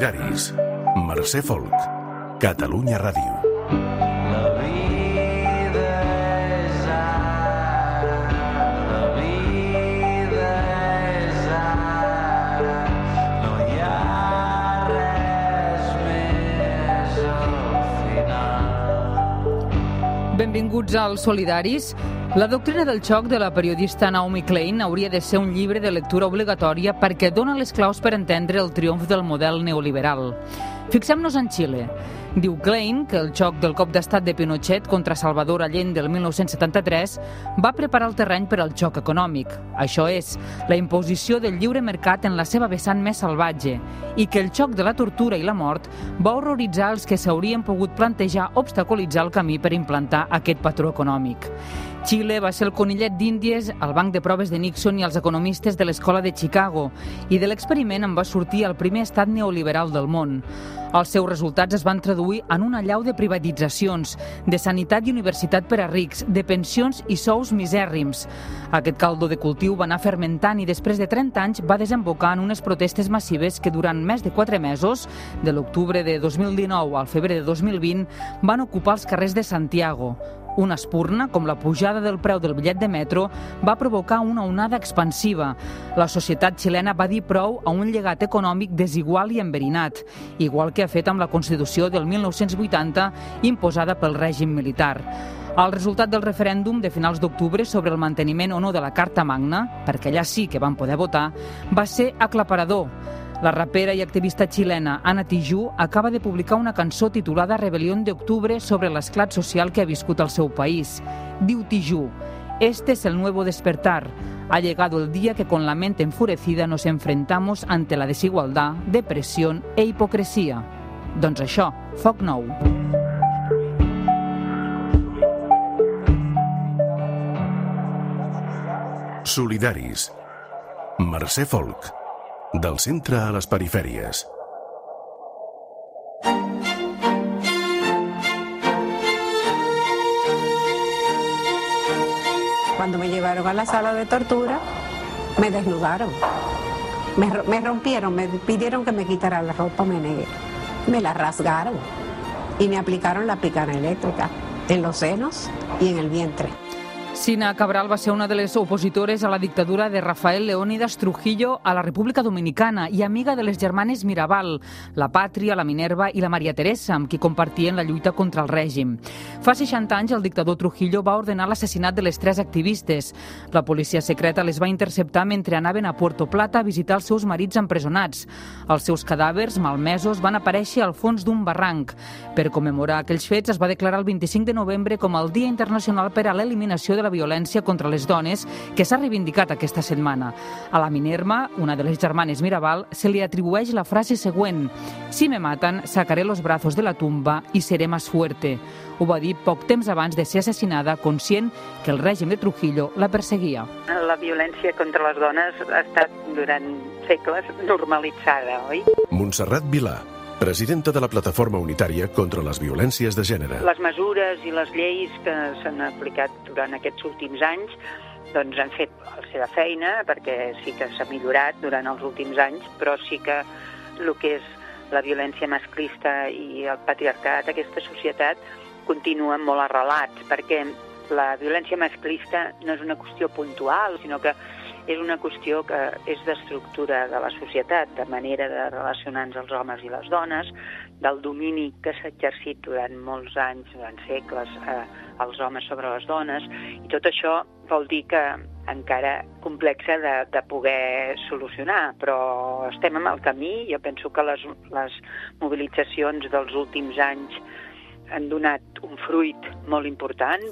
Solidaris. Mercè Folk. Catalunya Ràdio. Benvinguts als Solidaris. La doctrina del xoc de la periodista Naomi Klein hauria de ser un llibre de lectura obligatòria perquè dona les claus per entendre el triomf del model neoliberal. Fixem-nos en Xile. Diu Klein que el xoc del cop d'estat de Pinochet contra Salvador Allende del 1973 va preparar el terreny per al xoc econòmic. Això és, la imposició del lliure mercat en la seva vessant més salvatge, i que el xoc de la tortura i la mort va horroritzar els que s'haurien pogut plantejar obstaculitzar el camí per implantar aquest patró econòmic. Xile va ser el conillet d'Índies al banc de proves de Nixon i als economistes de l'Escola de Chicago, i de l'experiment en va sortir el primer estat neoliberal del món. Els seus resultats es van traduir en una allau de privatitzacions, de sanitat i universitat per a rics, de pensions i sous misèrrims. Aquest caldo de cultiu va anar fermentant i després de 30 anys va desembocar en unes protestes massives que durant més de 4 mesos, de l'octubre de 2019 al febrer de 2020, van ocupar els carrers de Santiago. Una espurna, com la pujada del preu del bitllet de metro, va provocar una onada expansiva. La societat xilena va dir prou a un llegat econòmic desigual i enverinat, igual que ha fet amb la Constitució del 1980 imposada pel règim militar. El resultat del referèndum de finals d'octubre sobre el manteniment o no de la Carta Magna, perquè allà sí que van poder votar, va ser aclaparador. La rapera i activista xilena Ana Tijoux acaba de publicar una cançó titulada Rebelión de Octubre sobre l'esclat social que ha viscut al seu país. Diu Tijoux: "Este es el nuevo despertar. Ha llegado el día que con la mente enfurecida nos enfrentamos ante la desigualdad, depresión e hipocresía." Doncs això, foc nou. Solidaris. Mercè Folk. Del centre a les perifèries. Cuando me llevaron a la sala de tortura, me desnudaron. Me rompieron, me pidieron que me quitara la ropa, me negué. Me la rasgaron y me aplicaron la picana eléctrica en los senos y en el vientre. Sina Cabral va ser una de les opositores a la dictadura de Rafael Leónidas Trujillo a la República Dominicana i amiga de les germanes Mirabal, la Pàtria, la Minerva i la Maria Teresa, amb qui compartien la lluita contra el règim. Fa 60 anys, el dictador Trujillo va ordenar l'assassinat de les 3 activistes. La policia secreta les va interceptar mentre anaven a Puerto Plata a visitar els seus marits empresonats. Els seus cadàvers, malmesos, van aparèixer al fons d'un barranc. Per commemorar aquells fets, es va declarar el 25 de novembre com el Dia Internacional per a l'Eliminació de la violència contra les dones, que s'ha reivindicat aquesta setmana. A la Minerva, una de les germanes Mirabal, se li atribueix la frase següent: "Si me matan, sacaré los brazos de la tumba y seré más fuerte." Ho va dir poc temps abans de ser assassinada, conscient que el règim de Trujillo la perseguia. La violència contra les dones ha estat durant segles normalitzada, oi? Montserrat Vilà, presidenta de la Plataforma Unitària contra les Violències de Gènere. Les mesures i les lleis que s'han aplicat durant aquests últims anys doncs han fet la seva feina, perquè sí que s'ha millorat durant els últims anys, però sí que el que és la violència masclista i el patriarcat, aquesta societat, continuen molt arrelats, perquè la violència masclista no és una qüestió puntual, sinó que és una qüestió que és d'estructura de la societat, de manera de relacionar-nos els homes i les dones, del domini que s'ha exercit durant molts anys, durant segles, els homes sobre les dones, i tot això vol dir que encara complexa de poder solucionar, però estem en el camí. Jo penso que les mobilitzacions dels últims anys han donat un fruit molt important.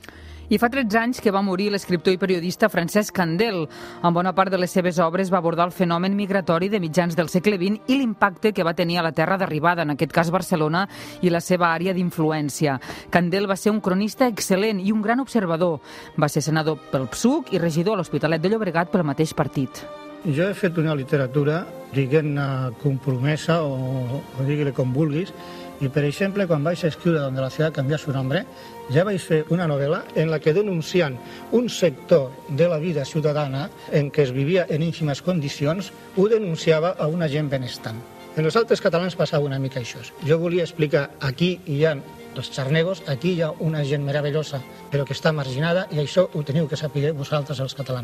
I fa 13 anys que va morir l'escriptor i periodista Francesc Candel. En bona part de les seves obres va abordar el fenomen migratori de mitjans del segle XX i l'impacte que va tenir a la terra d'arribada, en aquest cas Barcelona, i la seva àrea d'influència. Candel va ser un cronista excel·lent i un gran observador. Va ser senador pel PSUC i regidor a l'Hospitalet de Llobregat pel mateix partit. Jo he fet una literatura, diguem-ne, compromesa o digui-li com vulguis, i per exemple, quan vaig escriure Donde la ciudad cambia su nombre, ja vaig fer una novel·la en la que denunciant un sector de la vida ciutadana en què es vivia en ínfimes condicions, ho denunciava a una gent benestant. En els altres catalans passava una mica això. Jo volia explicar, aquí hi ha els xarnegos, aquí hi ha una gent meravellosa, però que està marginada, i això ho teniu que saber vosaltres, els catalans.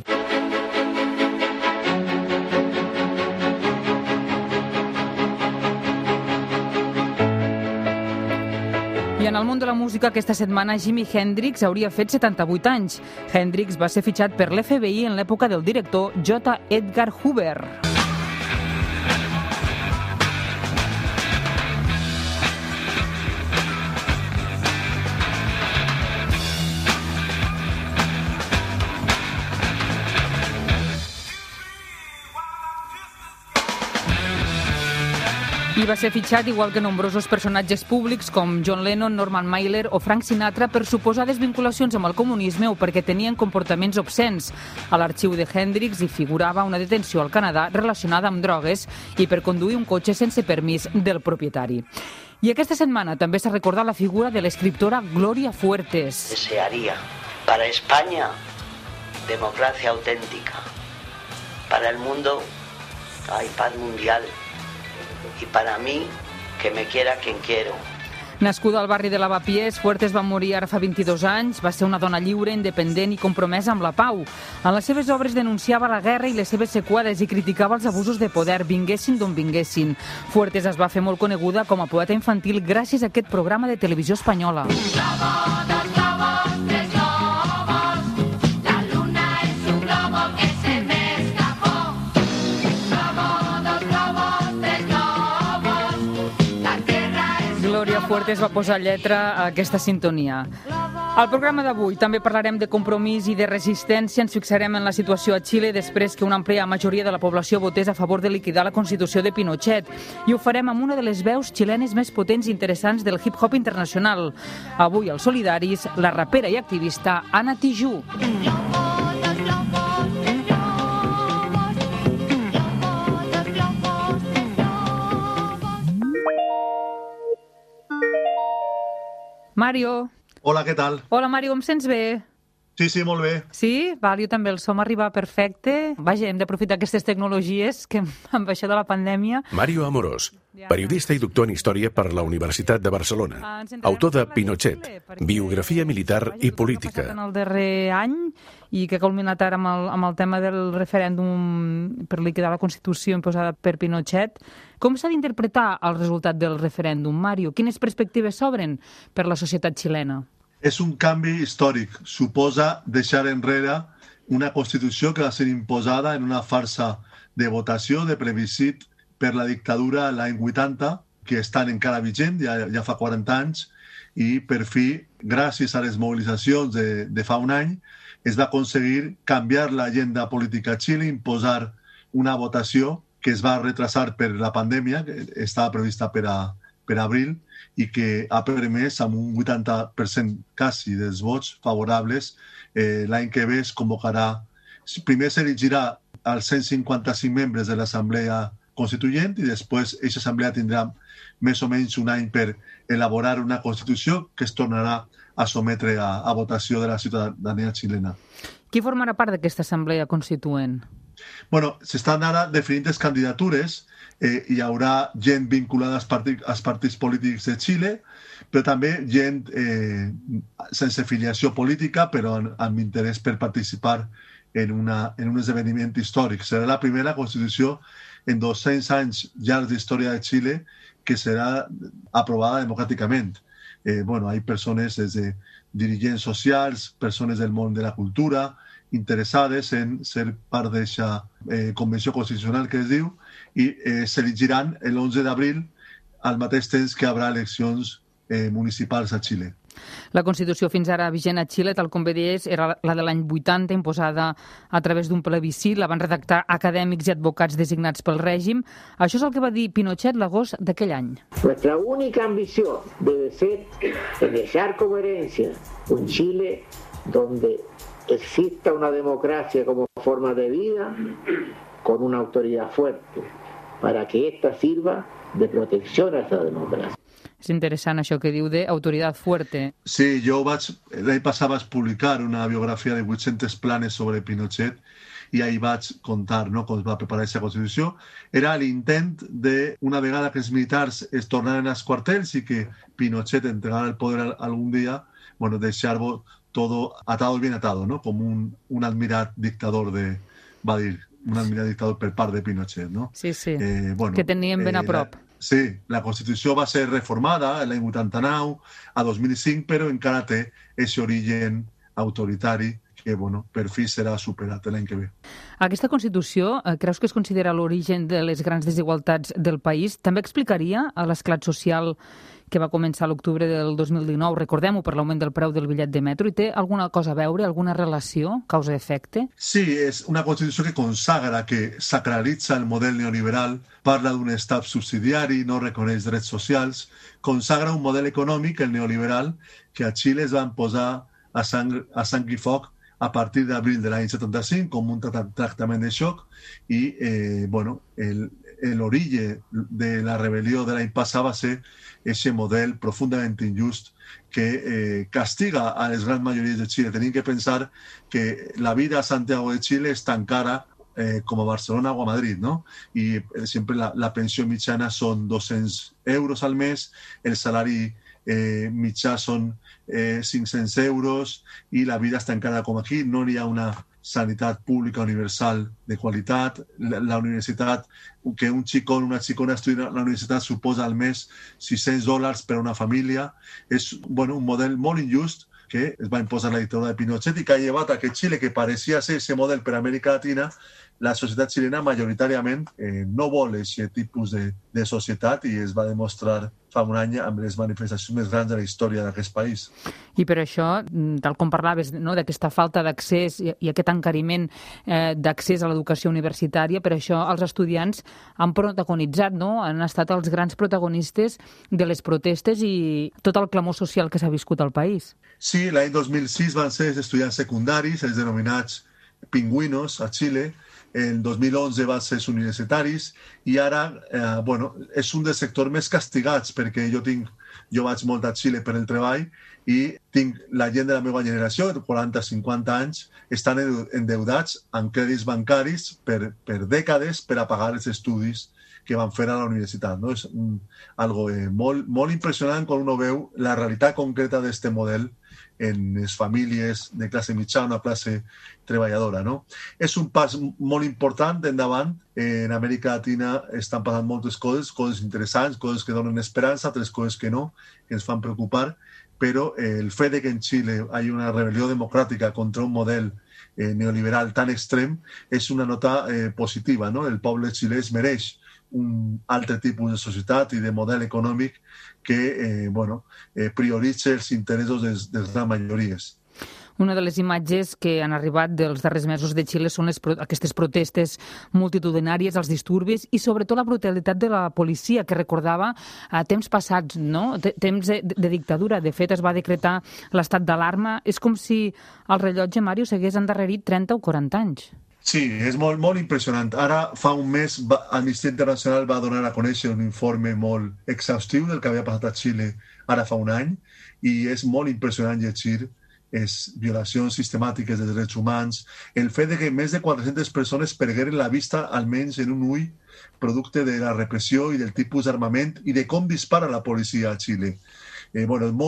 I en el món de la música, aquesta setmana Jimi Hendrix hauria fet 78 anys. Hendrix va ser fitxat per l'FBI en l'època del director J. Edgar Hoover. I va ser fitxat, igual que nombrosos personatges públics com John Lennon, Norman Mailer o Frank Sinatra, per suposades vinculacions amb el comunisme o perquè tenien comportaments obscens. A l'arxiu de Hendrix hi figurava una detenció al Canadà relacionada amb drogues i per conduir un cotxe sense permís del propietari. I aquesta setmana també s'ha recordat la figura de l'escriptora Gloria Fuertes. Desearía para España democracia auténtica, para el mundo hay paz mundial. I para mí, que me quiera quien quiero. Nascuda al barri de Lavapiés, Fuertes va morir ara fa 22 anys. Va ser una dona lliure, independent i compromesa amb la pau. En les seves obres denunciava la guerra i les seves seqüeles i criticava els abusos de poder, vinguessin d'on vinguessin. Fuertes es va fer molt coneguda com a poeta infantil gràcies a aquest programa de televisió espanyola. Gloria Fuertes va posar lletra a aquesta sintonia. Al programa d'avui també parlarem de compromís i de resistència. Ens fixarem en la situació a Xile després que una àmplia majoria de la població votés a favor de liquidar la Constitució de Pinochet. I ho farem amb una de les veus xilenes més potents i interessants del hip-hop internacional. Avui, als Solidaris, la rapera i activista Ana Tijoux. Mario. Hola, què tal? Hola, Mario, em sents bé? Sí, molt bé. Sí? Val, jo també, el som arriba perfecte. Vaja, hem d'aprofitar aquestes tecnologies que amb això de la pandèmia... Mario Amorós, periodista i doctor en Història per la Universitat de Barcelona. Autor de Pinochet, biografia militar i política. En el darrer any i que ha culminat ara amb el tema del referèndum per liquidar la Constitució imposada per Pinochet. Com s'ha d'interpretar el resultat del referèndum, Mario? Quines perspectives s'obren per la societat xilena? És un canvi històric. Suposa deixar enrere una Constitució que va ser imposada en una farsa de votació, de plebiscit per la dictadura l'any 80, que estan encara vigent, ja fa 40 anys, i per fi, gràcies a les mobilitzacions de fa un any, es va aconseguir canviar l'agenda política a Xile, imposar una votació que es va retrasar per la pandèmia, que estava prevista per abril, i que ha permès, amb un 80% quasi dels vots favorables, l'any que ve es convocarà, primer s'elegirà als 155 membres de l'Assemblea Constituent i després aquesta assemblea tindrà més o menys un any per elaborar una Constitució que es tornarà a sometre a votació de la ciutadania xilena. Qui formarà part d'aquesta assemblea constituent? Bueno, s'estan ara definint les candidatures. Hi haurà gent vinculada als partits polítics de Xile, però també gent sense filiació política, però amb interès per participar en un esdeveniment històric. Serà la primera Constitució en 200 anys llargs d'història de Xile que serà aprovada democràticament. Hi ha persones des de dirigents socials, persones del món de la cultura, interessades en ser part d'aquesta convenció constitucional que es diu, i s'elegiran l'11 d'abril al mateix temps que hi haurà eleccions municipals a Xile. La Constitució fins ara vigent a Xile, tal com bé deies, era la de l'any 80, imposada a través d'un plebiscit. La van redactar acadèmics i advocats designats pel règim. Això és el que va dir Pinochet l'agost d'aquell any. Nuestra única ambición debe ser dejar como herencia un Chile donde exista una democracia como forma de vida con una autoridad fuerte para que ésta sirva de protección a esa democracia. És interessant això que diu d'autoritat fuerte. Sí, jo l'any passat vaig publicar una biografia de 800 planes sobre Pinochet i ahir vaig contar, no?, com es va preparar aquesta Constitució. Era l'intent de, una vegada que els militars es tornaren als quartels i que Pinochet entregara el poder algun dia, bueno, deixar-ho todo atado y bien atado, ¿no? Como un admirat dictador va dir, un admirat dictador per part de Pinochet, no? Sí, sí, bueno, que tenien ben a prop. Sí, la Constitució va ser reformada l'any 89 a 2005, però encara té aquest origen autoritari que, bueno, per fi serà superat l'any que ve. Aquesta Constitució, creus que es considera l'origen de les grans desigualtats del país? També explicaria l'esclat social que va començar a l'octubre del 2019, recordem-ho, per l'augment del preu del bitllet de metro, i té alguna cosa a veure, alguna relació, causa-efecte? Sí, és una Constitució que consagra, que sacralitza el model neoliberal, parla d'un estat subsidiari, no reconeix drets socials, consagra un model econòmic, el neoliberal, que a Xile es van posar a sang i foc a partir d'abril de l'any 75 com un tractament de xoc i, bueno, l'origen de la rebel·lió de l'any passat va ser aquest model profundament injust que castiga a les grans majories de Xile. Tenim que pensar que la vida a Santiago de Xile és tan cara com a Barcelona o a Madrid, ¿no? I sempre la pensió mitjana són 200 euros al mes, el salari mitjà són 500 euros i la vida està encara com aquí. No hi ha una sanitat pública universal de qualitat. La universitat, que un xicó o una xicona estudi a la universitat suposa al mes $600 per a una família. És, bueno, un model molt injust que es va imposar la dictadura de Pinochet i que ha llevat a que Xile, que parecia ser aquest model per a Amèrica Latina, la societat xilena majoritàriament no vol aquest tipus de societat i es va demostrar fa un any amb les manifestacions més grans de la història d'aquest país. I per això, tal com parlaves, no, d'aquesta falta d'accés i aquest encariment d'accés a l'educació universitària, per això els estudiants han protagonitzat, no? Han estat els grans protagonistes de les protestes i tot el clamor social que s'ha viscut al país. Sí, l'any 2006 van ser els estudiants secundaris, els denominats pingüinos a Xile. En 2011 van ser els universitaris i ara, bueno, és un dels sectors més castigats perquè jo vaig molt a Xile per el treball i tinc la gent de la meva generació, de 40-50 anys, estan endeudats amb crèdits bancaris per dècades per a pagar els estudis que van fer a la universitat, no? És algo molt impressionant quan uno veu la realitat concreta d'aquest model en les famílies de classe mitjana, una classe treballadora, no? És un pas molt important endavant. En Amèrica Latina estan passant moltes coses interessants, coses que donen esperança, altres coses que no, que ens fan preocupar, però el fet de que en Xile hi hagi una rebel·lió democràtica contra un model neoliberal tan extrem és una nota positiva, no? El poble xilè es mereix un altre tipus de societat i de model econòmic que prioritza els interessos de les grans majories. Una de les imatges que han arribat dels darrers mesos de Xile són aquestes protestes multitudinàries, els disturbis i sobretot la brutalitat de la policia, que recordava temps passats, no? Temps de dictadura. De fet, es va decretar l'estat d'alarma. És com si el rellotge, Mario, s'hagués endarrerit 30 o 40 anys. Sí, és molt impressionant. Ara, fa un mes, Amnistia Internacional va donar a conèixer un informe molt exhaustiu del que havia passat a Xile ara fa un any i és molt impressionant llegir violacions sistemàtiques de drets humans, el fet de que més de 400 persones pergueren la vista almenys en un ull producte de la repressió i del tipus d'armament i de com dispara la policia a Xile. És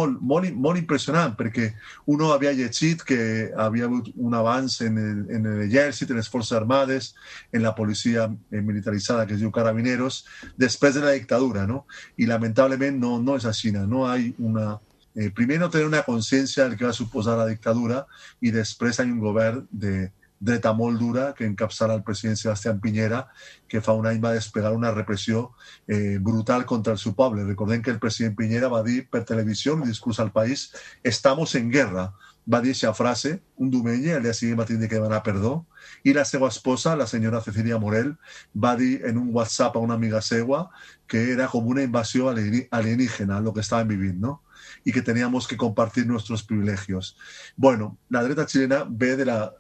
molt impressionant perquè uno havia llegit que havia hagut un avanç en l'exèrcit, en les forces armades, en la policia militaritzada que es diu Carabineros, després de la dictadura, no? I lamentablement no és així, no hi ha primer no tenir una consciència del que va suposar la dictadura i després hi ha un govern de dreta molt dura que encapçala el president Sebastián Piñera, que fa un any va desplegar una repressió brutal contra el seu poble. Recordem que el president Piñera va dir per televisió, en un discurs al país, «Estamos en guerra». Va dir aquesta frase un diumenge, el dia següent va tenir que demanar perdó, i la seva esposa, la senyora Cecilia Morel, va dir en un WhatsApp a una amiga seva que era com una invasió alienígena lo que estaven vivint, no? Y que teníamos que compartir nuestros privilegios. Bueno, la dreta chilena ve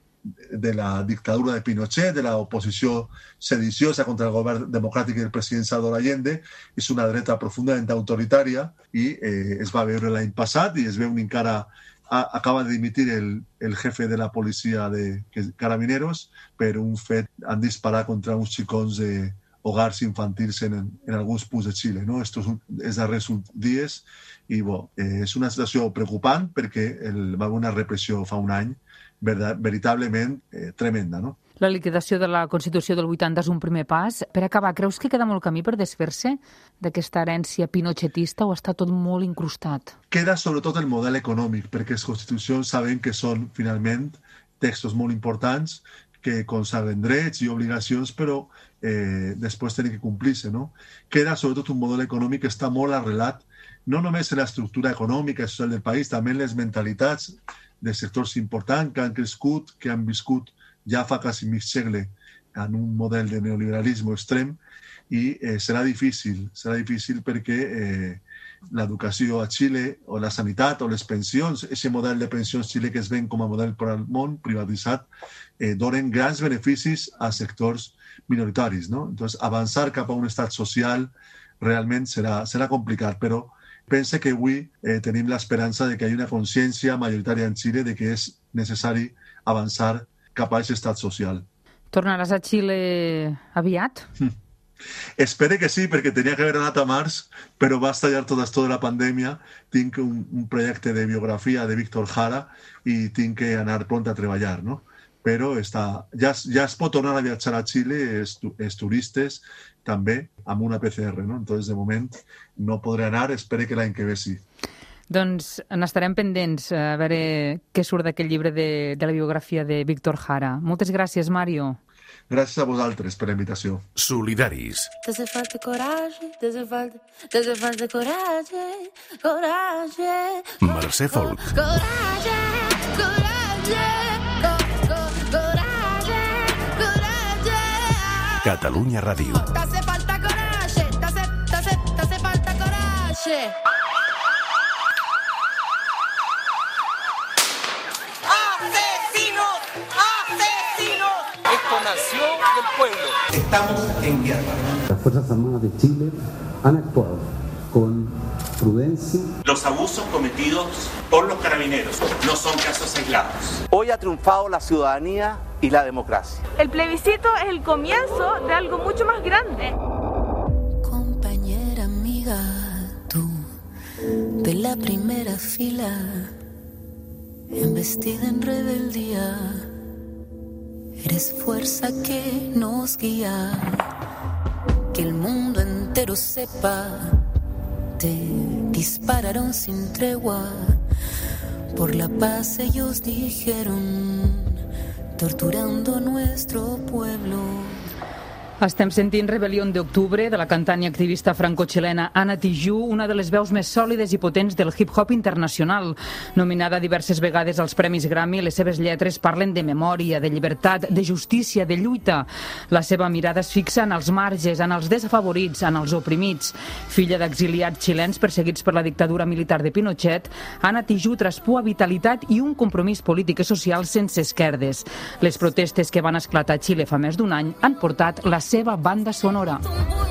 de la dictadura de Pinochet, de la oposició sediciosa contra el govern democràtic del president Salvador Allende. És una dreta profundament autoritària i es va veure l'any passat i es veu encara acaba de dimitir el jefe de la policia de Carabineros per un fet, han disparat contra uns xicons de hogars infantils en alguns punts de Xile, no? Estos darrers dies, i és una situació preocupant perquè va haver una repressió fa un any veritablement tremenda, no? La liquidació de la Constitució del 80 és un primer pas. Per acabar, creus que queda molt camí per desfer-se d'aquesta herència pinochetista o està tot molt incrustat? Queda sobretot el model econòmic, perquè les constitucions sabem que són, finalment, textos molt importants que consagren drets i obligacions, però després tenen que complir-se, no? Queda sobretot un model econòmic que està molt arrelat, no només en l'estructura econòmica i social del país, també en les mentalitats de sectors importants que han crescut, que han viscut ja fa quasi mig segle en un model de neoliberalisme extrem, i serà difícil perquè l'educació a Xile o la sanitat o les pensions, aquest model de pensions Xile que es ven com a model per al món privatitzat, donen grans beneficis a sectors minoritaris, no? Entonces, avançar cap a un estat social realment serà complicat, però pense que avui tenim l'esperança de que hi ha una consciència majoritària en Xile de que és necessari avançar cap a aquest estat social. Tornaràs a Xile aviat? Espero que sí, perquè tenia que haver anat a març, però va estallar tot esto de la pandèmia. Tinc un projecte de biografia de Víctor Jara i tinc que anar pront a treballar, no? Però ja es pot tornar a viatjar a Xile, els turistes també, amb una PCR, no? Entonces, de moment, no podré anar, espero que l'any que ve sí. Doncs n'estarem pendents a veure què surt d'aquest llibre de la biografia de Víctor Jara. Moltes gràcies, Mario. Gràcies a vosaltres per la invitació. Solidaris. T'hace falta coratge, t'hace falta coratge, coratge. Mercè Folk. Coratge, coratge, coratge, coratge. Catalunya Ràdio. T'hace falta coratge, t'hace falta coratge. Nación del pueblo. Estamos en guerra. Las Fuerzas Armadas de Chile han actuado con prudencia. Los abusos cometidos por los carabineros no son casos aislados. Hoy ha triunfado la ciudadanía y la democracia. El plebiscito es el comienzo de algo mucho más grande. Compañera, amiga, tú de la primera fila, embestida en rebeldía. Eres fuerza que nos guía, que el mundo entero sepa. Te dispararon sin tregua, por la paz ellos dijeron, torturando a nuestro pueblo. Estem sentint Rebel·lió d'Octubre de la cantant i activista franco-xilena Anna Tijoux, una de les veus més sòlides i potents del hip-hop internacional. Nominada diverses vegades als Premis Grammy, les seves lletres parlen de memòria, de llibertat, de justícia, de lluita. La seva mirada es fixa en els marges, en els desafavorits, en els oprimits. Filla d'exiliats xilens perseguits per la dictadura militar de Pinochet, Anna Tijoux traspua vitalitat i un compromís polític i social sense esquerdes. Les protestes que van esclatar a Xile fa més d'un any han portat la seva banda sonora.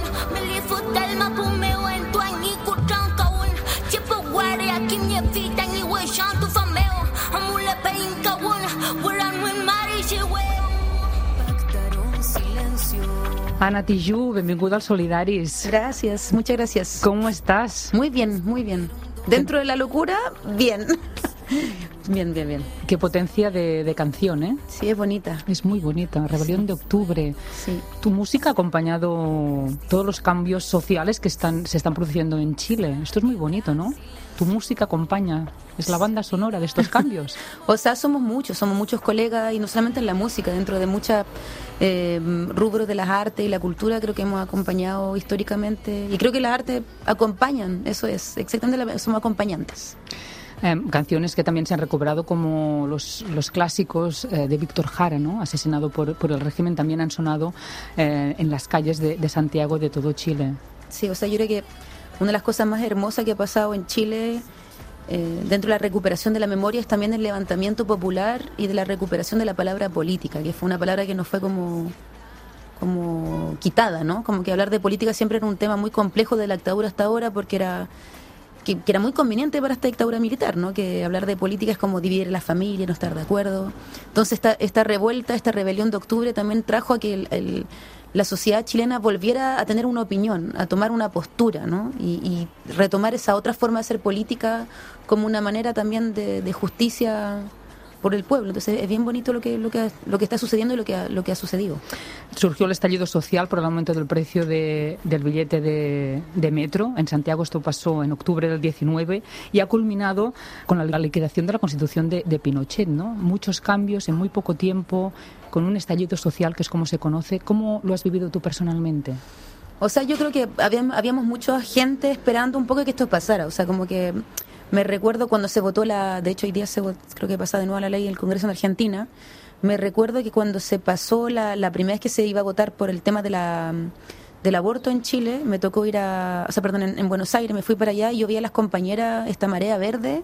Anna Tijoux, benvinguda als Solidaris. Gracias, muchas gracias. ¿Cómo estás? Muy bien, muy bien. Dentro de la locura, bien. Bien, bien, bien. Qué potencia de canción, ¿eh? Sí, es bonita. Es muy bonita. Rebelión de Octubre. Sí. Tu música ha acompañado todos los cambios sociales que se están produciendo en Chile. Esto es muy bonito, ¿no? Tu música acompaña, es la banda sonora de estos cambios. O sea, somos muchos colegas, y no solamente en la música, dentro de muchos rubros de las artes y la cultura, creo que hemos acompañado históricamente, y creo que las artes acompañan, eso es, exactamente, somos acompañantes. Canciones que también se han recuperado como los clásicos de Víctor Jara, ¿no? Asesinado por el régimen, también han sonado en las calles de Santiago, de todo Chile. Sí, o sea, yo creo que una de las cosas más hermosas que ha pasado en Chile dentro de la recuperación de la memoria es también el levantamiento popular y de la recuperación de la palabra política, que fue una palabra que nos fue como quitada, ¿no? Como que hablar de política siempre era un tema muy complejo de la dictadura hasta ahora, porque era que era muy conveniente para esta dictadura militar, ¿no? Que hablar de política es como dividir la familia, no estar de acuerdo. Entonces esta revuelta, esta rebelión de octubre también trajo a que la sociedad chilena volviera a tener una opinión, a tomar una postura, ¿no? Y retomar esa otra forma de hacer política como una manera también de justicia por el pueblo. Entonces es bien bonito lo que está sucediendo y lo que ha sucedido. Surgió el estallido social por el aumento del precio del billete de metro. En Santiago esto pasó en octubre del 19 y ha culminado con la liquidación de la Constitución de Pinochet, ¿no? Muchos cambios en muy poco tiempo, con un estallido social que es como se conoce. ¿Cómo lo has vivido tú personalmente? O sea, yo creo que habíamos mucha gente esperando un poco que esto pasara. O sea, como que me recuerdo cuando se votó de hecho hoy día creo que pasa de nuevo la ley en el Congreso en Argentina. Me recuerdo que cuando se pasó la primera vez que se iba a votar por el tema del aborto en Chile, me tocó ir en Buenos Aires, me fui para allá y yo vi a las compañeras, esta marea verde,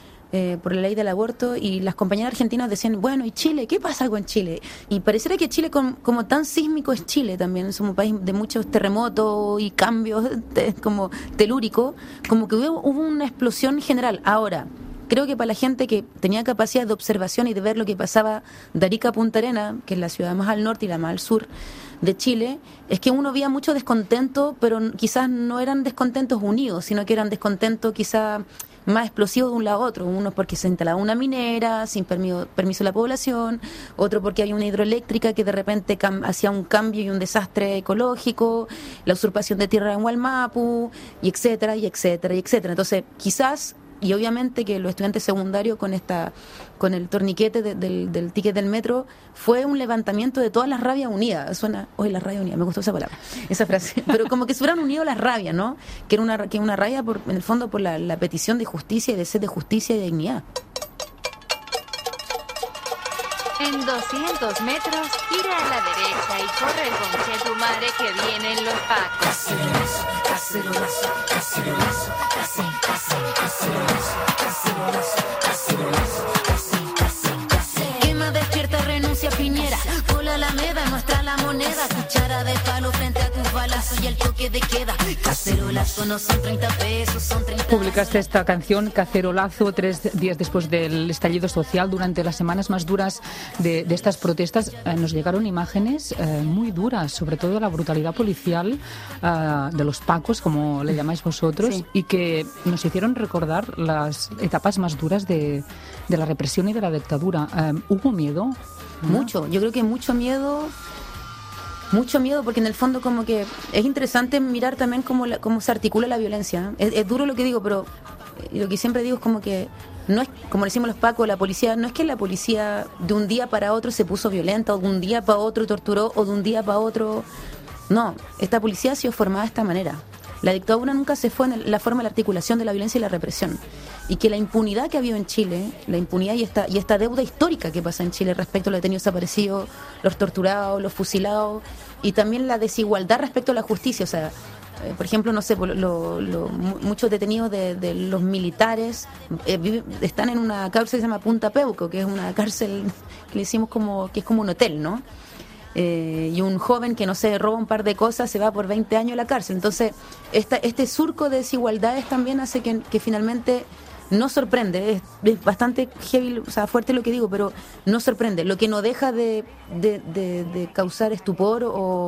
por la ley del aborto, y las compañeras argentinas decían, bueno, ¿y Chile? ¿Qué pasa con Chile? Y pareciera que Chile, como tan sísmico es Chile también, es un país de muchos terremotos y cambios como telúrico, como que hubo una explosión general. Ahora, creo que para la gente que tenía capacidad de observación y de ver lo que pasaba de Arica a Punta Arenas, que es la ciudad más al norte y la más al sur de Chile, es que uno veía mucho descontento, pero quizás no eran descontentos unidos, sino que eran descontentos quizás más explosivos de un lado a otro. Uno porque se instalaba una minera sin permiso de la población, otro porque había una hidroeléctrica que de repente hacía un cambio y un desastre ecológico, la usurpación de tierra en Hualmapu, y etcétera, y etcétera, y etcétera. Entonces, quizás, y obviamente que los estudiantes secundarios con el torniquete del ticket del metro fue un levantamiento de todas las rabias unidas. Suena, hoy las rabias unidas, me gustó esa palabra, esa frase, pero como que se hubieran unido las rabias, ¿no? Que era una rabia en el fondo por la petición de justicia y de sed de justicia y de dignidad. En 200 metros, gira a la derecha y corre el conchetumare que vienen los pacos. Cacerolazo, cacerolazo, cacerolazo, cacerolazo, cacerolazo, cacerolazo, cacerolazo. Quema, despierta, renuncia, Piñera. Cola Alameda, muestra la moneda. Cuchara de palo frente a tus balazos y el toque de queda. Cacerolazo, no son 30 pesos, son 30. Publicaste esta canción, Cacerolazo, 3 días después del estallido social. Durante las semanas más duras de estas protestas nos llegaron imágenes muy duras, sobre todo la brutalidad policial de los pacos, como le llamáis vosotros, sí, y que nos hicieron recordar las etapas más duras de la represión y de la dictadura. ¿Hubo miedo? Mucho, yo creo que mucho miedo, porque en el fondo como que es interesante mirar también cómo se articula la violencia. Es duro lo que digo, pero lo que siempre digo es como que no es, como decimos los pacos, la policía, no es que la policía de un día para otro se puso violenta, o de un día para otro torturó, o de un día para otro. No, esta policía ha sido formada de esta manera. La dictadura nunca se fue en la forma de la articulación de la violencia y la represión. Y que la impunidad que ha habido en Chile, la impunidad y esta deuda histórica que pasa en Chile respecto a los detenidos desaparecidos, los torturados, los fusilados, y también la desigualdad respecto a la justicia. O sea, por ejemplo, no sé, muchos detenidos de los militares están en una cárcel que se llama Punta Peuco, que es una cárcel que le decimos que es como un hotel, ¿no? Y un joven que, no sé, roba un par de cosas, se va por 20 años a la cárcel. Entonces, este surco de desigualdades también hace que finalmente no sorprende. Es bastante heavy, o sea, fuerte lo que digo, pero no sorprende. Lo que no deja de causar estupor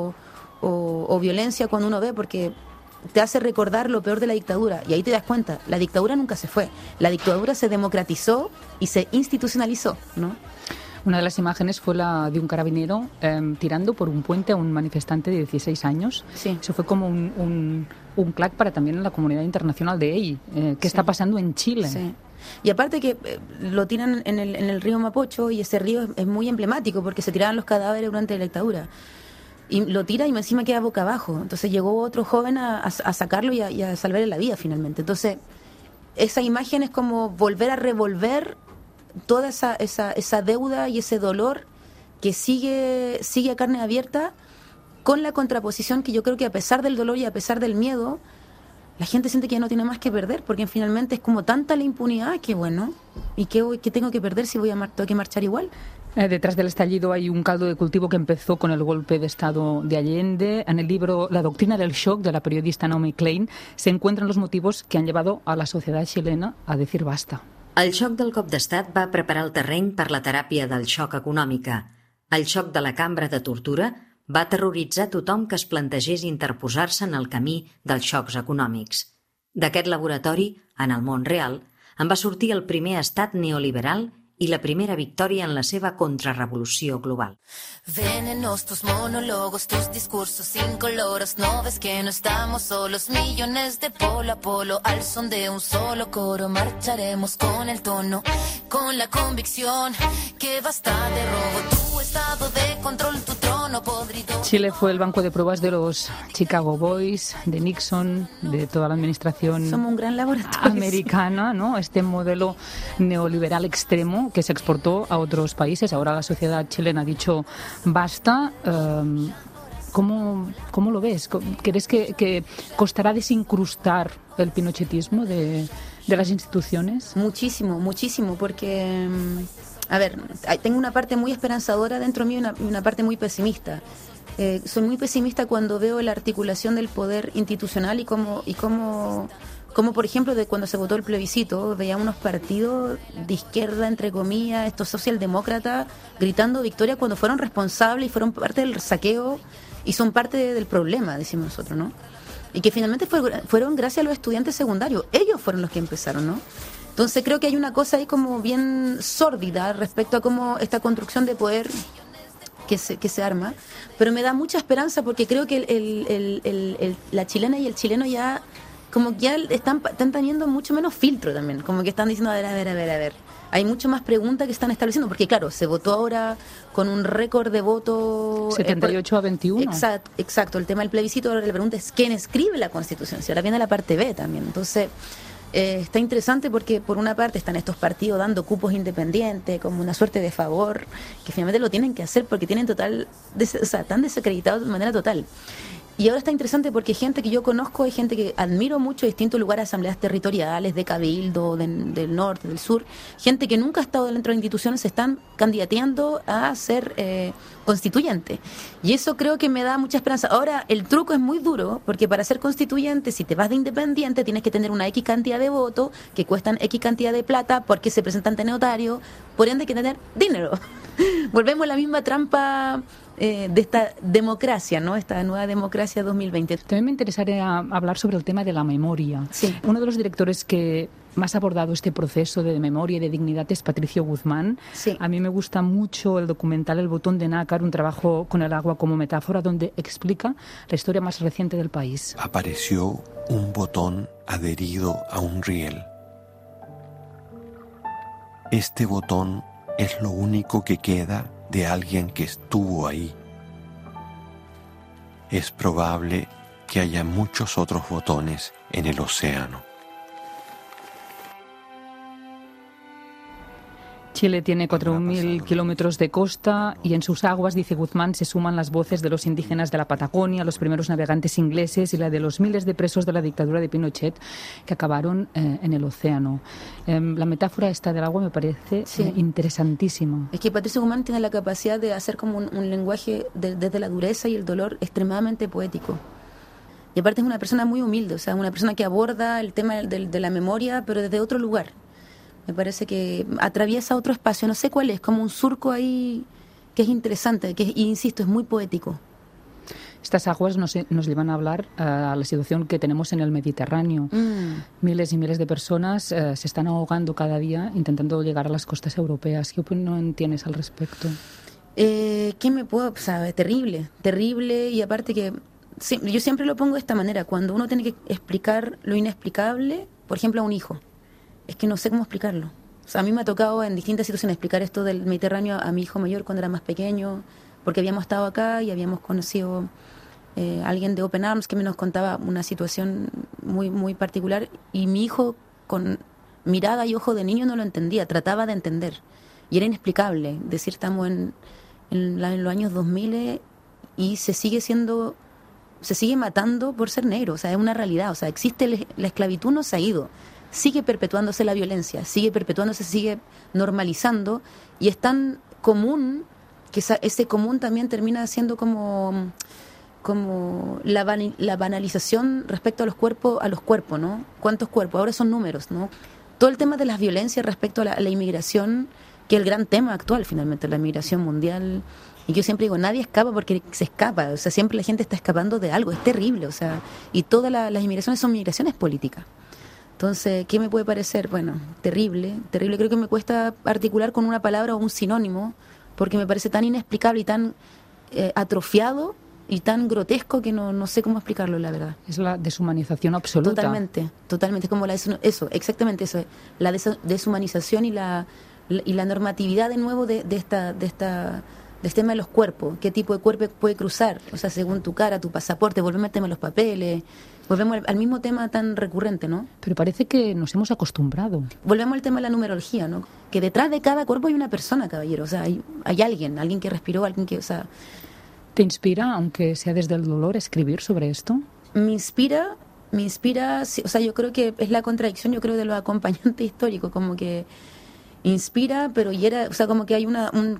o violencia cuando uno ve, porque te hace recordar lo peor de la dictadura. Y ahí te das cuenta, la dictadura nunca se fue. La dictadura se democratizó y se institucionalizó, ¿no? Una de las imágenes fue la de un carabinero tirando por un puente a un manifestante de 16 años. Sí. Eso fue como un clac para también la comunidad internacional de EI. ¿Qué está pasando en Chile? Sí. Y aparte que lo tiran en el río Mapocho, y ese río es muy emblemático porque se tiraban los cadáveres durante la dictadura. Y lo tira y encima queda boca abajo. Entonces llegó otro joven a sacarlo y a salvarle la vida finalmente. Entonces, esa imagen es como volver a revolver toda esa deuda y ese dolor que sigue a carne abierta, con la contraposición que yo creo que a pesar del dolor y a pesar del miedo, la gente siente que ya no tiene más que perder, porque finalmente es como tanta la impunidad que bueno, ¿y qué tengo que perder si tengo que marchar igual? Detrás del estallido hay un caldo de cultivo que empezó con el golpe de Estado de Allende. En el libro La doctrina del shock de la periodista Naomi Klein se encuentran los motivos que han llevado a la sociedad chilena a decir basta. El xoc del cop d'estat va preparar el terreny per la teràpia del xoc econòmica. El xoc de la cambra de tortura va aterroritzar tothom que es plantegés interposar-se en el camí dels xocs econòmics. D'aquest laboratori, en el món real, en va sortir el primer estat neoliberal y la primera victòria en la seva contrarrevolució global. Venenos tus monólogos, tus discursos incoloros. No ves que no estamos solos, millones de polo a polo. Al son de un solo coro marcharemos con el tono, con la convicción que basta de robo. Tu estado de control, tu trono podrido. Chile fue el banco de pruebas de los Chicago Boys, de Nixon, de toda la administración. Somos un gran laboratorio americana, ¿no? Este modelo neoliberal extremo que se exportó a otros países. Ahora la sociedad chilena ha dicho basta. ¿Cómo lo ves? ¿Crees que costará desincrustar el pinochetismo de las instituciones? Muchísimo, porque, a ver, tengo una parte muy esperanzadora dentro mío y una parte muy pesimista. Soy muy pesimista cuando veo la articulación del poder institucional y cómo por ejemplo, de cuando se votó el plebiscito, veía unos partidos de izquierda, entre comillas, estos socialdemócratas, gritando victoria cuando fueron responsables y fueron parte del saqueo y son parte del problema, decimos nosotros, ¿no? Y que finalmente fueron gracias a los estudiantes secundarios. Ellos fueron los que empezaron, ¿no? Entonces creo que hay una cosa ahí como bien sórdida respecto a cómo esta construcción de poder que se arma, pero me da mucha esperanza porque creo que la chilena y el chileno ya como que ya están teniendo mucho menos filtro también, como que están diciendo, a ver. Hay mucho más preguntas que están estableciendo, porque claro, se votó ahora con un récord de voto 78-21. Exacto, el tema del plebiscito, ahora la pregunta es ¿quién escribe la Constitución? Si ahora viene la parte B también, entonces está interesante porque por una parte están estos partidos dando cupos independientes como una suerte de favor, que finalmente lo tienen que hacer porque tienen están desacreditados de manera total. Y ahora está interesante porque gente que yo conozco, hay gente que admiro mucho, distintos lugares, asambleas territoriales, de cabildo, del norte, del sur, gente que nunca ha estado dentro de instituciones, se están candidateando a ser constituyente. Y eso creo que me da mucha esperanza. Ahora, el truco es muy duro, porque para ser constituyente, si te vas de independiente, tienes que tener una X cantidad de votos, que cuestan X cantidad de plata, porque se presentan ante notario, por ende hay que tener dinero. Volvemos a la misma trampa de esta democracia, ¿no? Esta nueva democracia 2020. También me interesaría hablar sobre el tema de la memoria. Sí. Uno de los directores que más ha abordado este proceso de memoria y de dignidad es Patricio Guzmán. Sí. A mí me gusta mucho el documental El botón de nácar, un trabajo con el agua como metáfora, donde explica la historia más reciente del país. Apareció un botón adherido a un riel. Este botón es lo único que queda de alguien que estuvo ahí. Es probable que haya muchos otros botones en el océano. Chile tiene 4.000 kilómetros de costa y en sus aguas, dice Guzmán, se suman las voces de los indígenas de la Patagonia, los primeros navegantes ingleses y la de los miles de presos de la dictadura de Pinochet que acabaron en el océano. La metáfora esta del agua me parece interesantísima. Es que Patricio Guzmán tiene la capacidad de hacer como un lenguaje desde la dureza y el dolor extremadamente poético. Y aparte es una persona muy humilde, o sea, una persona que aborda el tema de la memoria, pero desde otro lugar. Me parece que atraviesa otro espacio, no sé cuál es, como un surco ahí que es interesante, y insisto, es muy poético. Estas aguas nos llevan a hablar a la situación que tenemos en el Mediterráneo. Miles y miles de personas se están ahogando cada día intentando llegar a las costas europeas. ¿Qué opinión tienes al respecto? ¿Qué me puedo...? Terrible, y aparte que yo siempre lo pongo de esta manera, cuando uno tiene que explicar lo inexplicable, por ejemplo a un hijo, es que no sé cómo explicarlo. O sea, a mí me ha tocado en distintas situaciones explicar esto del Mediterráneo a mi hijo mayor cuando era más pequeño, porque habíamos estado acá y habíamos conocido a alguien de Open Arms que me nos contaba una situación muy, muy particular, y mi hijo con mirada y ojo de niño no lo entendía, trataba de entender. Y era inexplicable. Es decir, estamos en los años 2000 y se sigue matando por ser negro. O sea, es una realidad. O sea, existe la esclavitud, no se ha ido. Sigue perpetuándose la violencia, sigue perpetuándose, sigue normalizando, y están común, que ese común también termina siendo como la banalización respecto a los cuerpos, ¿no? ¿Cuántos cuerpos? Ahora son números, ¿no? Todo el tema de las violencias respecto a la inmigración, que es el gran tema actual, finalmente, la inmigración mundial. Y yo siempre digo, nadie escapa porque se escapa, o sea, siempre la gente está escapando de algo, es terrible, o sea, y todas las inmigraciones son migraciones políticas. Entonces, ¿qué me puede parecer? Bueno, terrible, creo que me cuesta articular con una palabra o un sinónimo, porque me parece tan inexplicable y tan atrofiado y tan grotesco que no sé cómo explicarlo, la verdad. Es la deshumanización absoluta. Totalmente, como exactamente eso, la deshumanización y la normatividad de nuevo del tema de los cuerpos, qué tipo de cuerpo puede cruzar, o sea, según tu cara, tu pasaporte, volvemos al tema de los papeles, volvemos al mismo tema tan recurrente, ¿no? Pero parece que nos hemos acostumbrado. Volvemos al tema de la numerología, ¿no? Que detrás de cada cuerpo hay una persona, caballero, o sea, hay alguien que respiró, alguien que, o sea... ¿Te inspira, aunque sea desde el dolor, escribir sobre esto? Me inspira, sí, o sea, yo creo que es la contradicción, yo creo, de los acompañantes históricos, como que inspira, pero o sea, como que hay un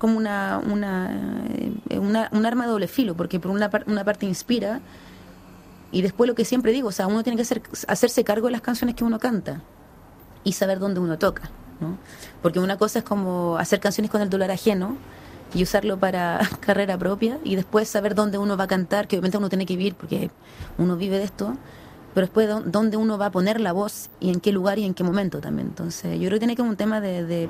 arma de doble filo, porque por una parte inspira, y después lo que siempre digo, o sea, uno tiene que hacerse cargo de las canciones que uno canta y saber dónde uno toca, ¿no? Porque una cosa es como hacer canciones con el dolor ajeno y usarlo para carrera propia, y después saber dónde uno va a cantar, que obviamente uno tiene que vivir porque uno vive de esto, pero después dónde uno va a poner la voz y en qué lugar y en qué momento también. Entonces yo creo que tiene que ser un tema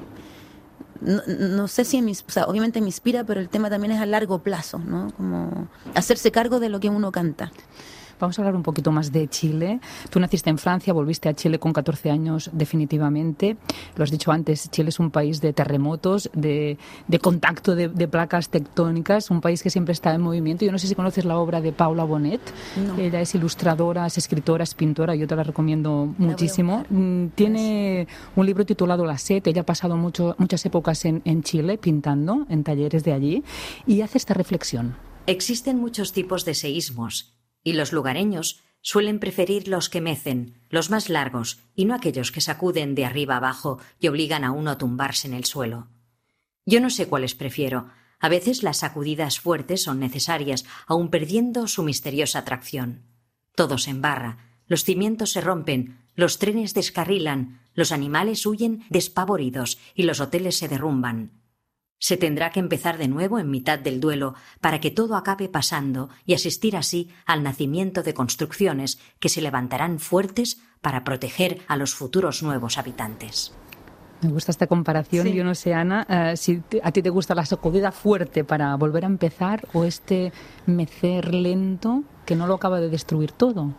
no sé si o sea, obviamente me inspira, pero el tema también es a largo plazo, ¿no? Como hacerse cargo de lo que uno canta. Vamos a hablar un poquito más de Chile. Tú naciste en Francia, volviste a Chile con 14 años definitivamente. Lo has dicho antes, Chile es un país de terremotos, de contacto de placas tectónicas, un país que siempre está en movimiento. Yo no sé si conoces la obra de Paula Bonet. No. Ella es ilustradora, es escritora, es pintora, yo te la recomiendo muchísimo. Tiene un libro titulado La Sed. Ella ha pasado muchas épocas en Chile pintando, en talleres de allí, y hace esta reflexión. Existen muchos tipos de seísmos, y los lugareños suelen preferir los que mecen, los más largos, y no aquellos que sacuden de arriba abajo y obligan a uno a tumbarse en el suelo. Yo no sé cuáles prefiero. A veces las sacudidas fuertes son necesarias, aun perdiendo su misteriosa atracción. Todo se embarra, los cimientos se rompen, los trenes descarrilan, los animales huyen despavoridos y los hoteles se derrumban. Se tendrá que empezar de nuevo en mitad del duelo para que todo acabe pasando y asistir así al nacimiento de construcciones que se levantarán fuertes para proteger a los futuros nuevos habitantes. Me gusta esta comparación. Sí. Yo no sé, Ana, si a ti te gusta la sacudida fuerte para volver a empezar o este mecer lento que no lo acaba de destruir todo.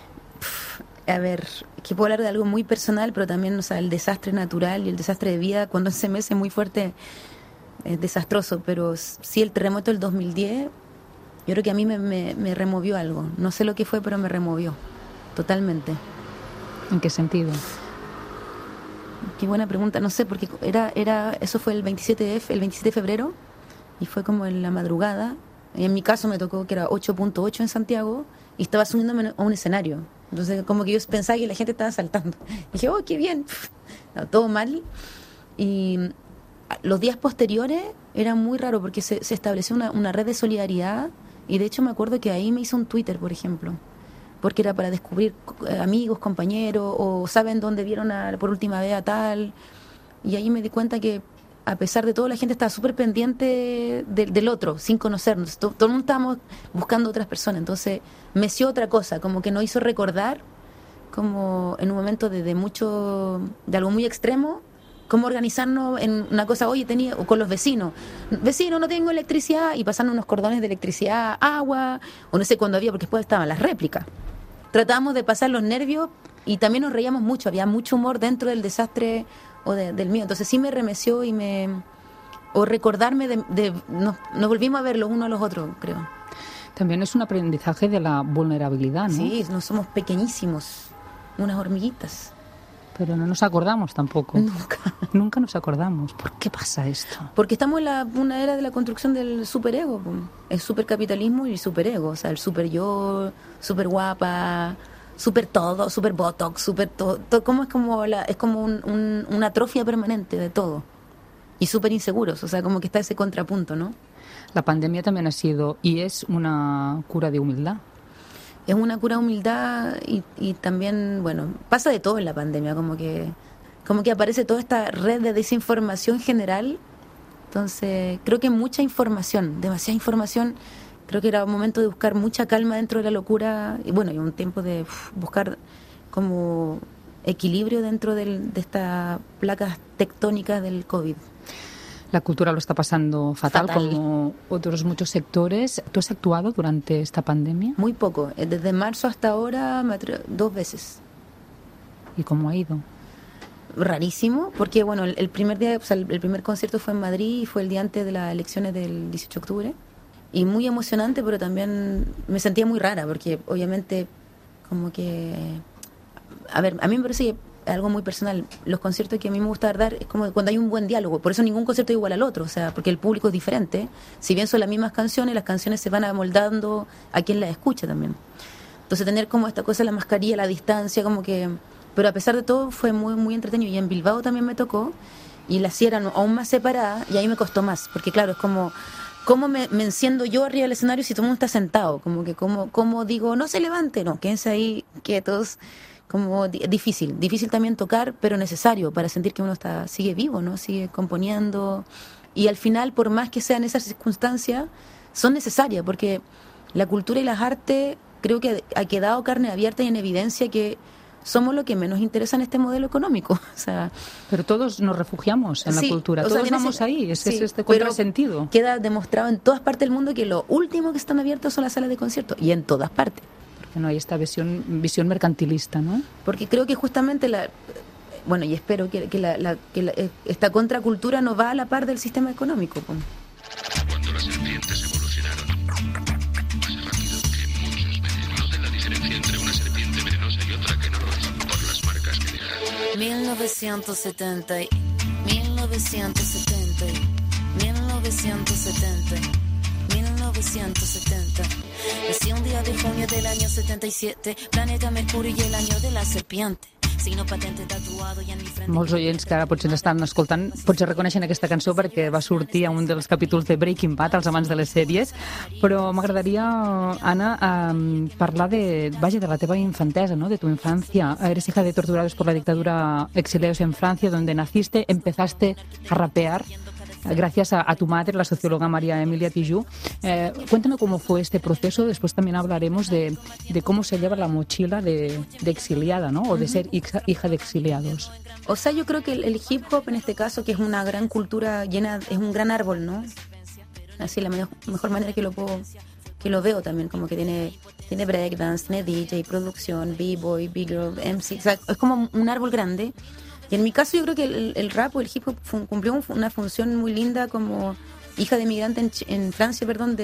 A ver, aquí puedo hablar de algo muy personal, pero también, o sea, el desastre natural y el desastre de vida, cuando se mece muy fuerte, es desastroso, pero sí, el terremoto del 2010, yo creo que a mí me removió algo. No sé lo que fue, pero me removió totalmente. ¿En qué sentido? Qué buena pregunta, no sé, porque eso fue el 27 de febrero, y fue como en la madrugada, y en mi caso me tocó que era 8.8 en Santiago, y estaba subiéndome a un escenario. Entonces como que yo pensaba que la gente estaba saltando. Y dije, oh, qué bien. No, todo mal. Y los días posteriores era muy raro porque se estableció una red de solidaridad, y de hecho me acuerdo que ahí me hice un Twitter, por ejemplo, porque era para descubrir amigos, compañeros, o saben dónde vieron por última vez a tal, y ahí me di cuenta que a pesar de todo la gente estaba súper pendiente del otro, sin conocernos. Todo el mundo estábamos buscando otras personas, entonces me hizo otra cosa, como que nos hizo recordar, como en un momento de algo muy extremo, cómo organizarnos en una cosa, oye, o con los vecinos, no tengo electricidad, y pasando unos cordones de electricidad, agua, o no sé cuándo había, porque después estaban las réplicas. Tratábamos de pasar los nervios y también nos reíamos mucho, había mucho humor dentro del desastre o del mío, entonces sí me remeció o recordarme nos volvimos a ver los unos a los otros, creo. También es un aprendizaje de la vulnerabilidad, ¿no? Sí, no somos pequeñísimos, unas hormiguitas. Pero no nos acordamos tampoco. Nunca nos acordamos. ¿Por qué pasa esto? Porque estamos en una era de la construcción del superego. El supercapitalismo y el superego. O sea, el super yo, super guapa, super todo, super botox, super todo. Es como una atrofia permanente de todo. y súper inseguros, o sea, como que está ese contrapunto, ¿no? La pandemia también ha sido y es una cura de humildad. Es una cura de humildad y también, bueno, pasa de todo en la pandemia, como que aparece toda esta red de desinformación general. Entonces, creo que mucha información, demasiada información. Creo que era un momento de buscar mucha calma dentro de la locura y bueno, y un tiempo de buscar como equilibrio dentro de estas placas tectónicas del COVID. La cultura lo está pasando fatal, como otros muchos sectores. ¿Tú has actuado durante esta pandemia? Muy poco. Desde marzo hasta ahora, 2 veces. ¿Y cómo ha ido? Rarísimo, porque bueno, el primer día, o sea, el primer concierto fue en Madrid y fue el día antes de las elecciones del 18 de octubre. Y muy emocionante, pero también me sentía muy rara, porque obviamente como que... A ver, a mí me parece que algo muy personal. Los conciertos que a mí me gusta dar es como cuando hay un buen diálogo. Por eso ningún concierto es igual al otro, o sea, porque el público es diferente. Si bien son las mismas canciones, las canciones se van amoldando a quien las escucha también. Entonces tener como esta cosa, la mascarilla, la distancia, como que... Pero a pesar de todo fue muy, muy entretenido. Y en Bilbao también me tocó, y las eran aún más separadas, y ahí me costó más, porque claro, es como... ¿Cómo me enciendo yo arriba del escenario si todo el mundo está sentado? Como que, ¿cómo digo, no se levante? No, quédense ahí quietos. Como difícil también tocar, pero necesario para sentir que uno sigue vivo, ¿no? Sigue componiendo. Y al final, por más que sean esas circunstancias, son necesarias, porque la cultura y las artes creo que ha quedado carne abierta y en evidencia que somos lo que menos interesa en este modelo económico. O sea, pero todos nos refugiamos en la cultura, todos vamos ahí, es este contrasentido. Queda demostrado en todas partes del mundo que lo último que están abiertos son las salas de conciertos, y en todas partes. Porque no hay esta visión mercantilista, ¿no? Porque creo que justamente bueno, y espero que esta contracultura no va a la par del sistema económico. Pues. Cuando las serpientes evolucionaron, más rápido que muchos venenos. Noten la diferencia entre una serpiente venenosa y otra que no lo es, por las marcas que dejan. 1970, 1970, 1970. 1970. Nací un día de junio del año 77, planeta Mercurio y el año de la serpiente. Signo patente tatuado i en mi frente... Molts oients que ara potser ens estan escoltant potser reconeixen aquesta cançó perquè va sortir a un dels capítols de Breaking Bad, els amants de les sèries, però m'agradaria, Ana, parlar de la teva infantesa, ¿no? De tu infancia. Eres hija de torturados por la dictadura, exiliados en Francia, donde naciste, empezaste a rapear gracias a tu madre, la socióloga María Emilia Tijoux. Cuéntame cómo fue este proceso. Después también hablaremos de cómo se lleva la mochila de exiliada, ¿no? O de ser hija de exiliados. O sea, yo creo que el hip hop en este caso, que es una gran cultura llena, es un gran árbol, ¿no? Así la mejor manera que lo veo también, como que tiene breakdance, tiene DJ, producción, b-boy, b-girl, MC, o sea, es como un árbol grande. Y en mi caso yo creo que el rap o el hip hop cumplió una función muy linda como hija de migrante en Francia,